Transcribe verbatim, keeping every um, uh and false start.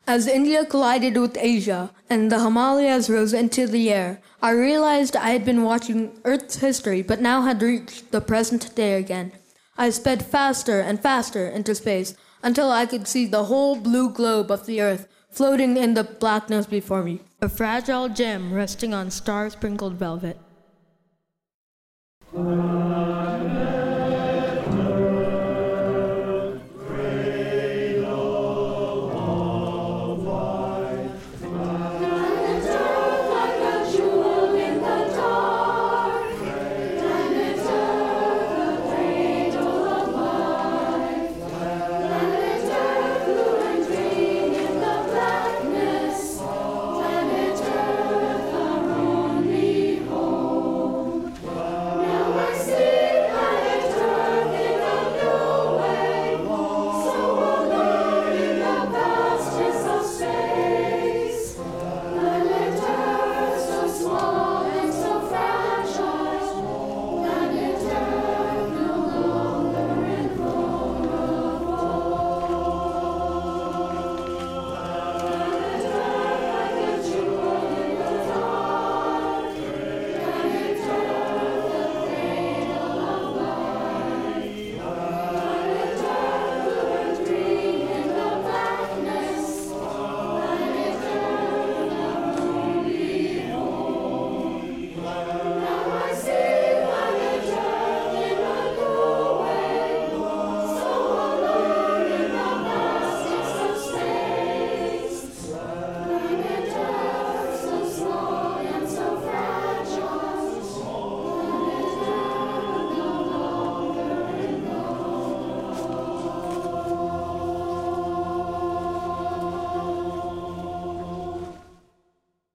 As India collided with Asia and the Himalayas rose into the air, I realized I had been watching Earth's history but now had reached the present day again. I sped faster and faster into space until I could see the whole blue globe of the Earth floating in the blackness before me, a fragile gem resting on star-sprinkled velvet.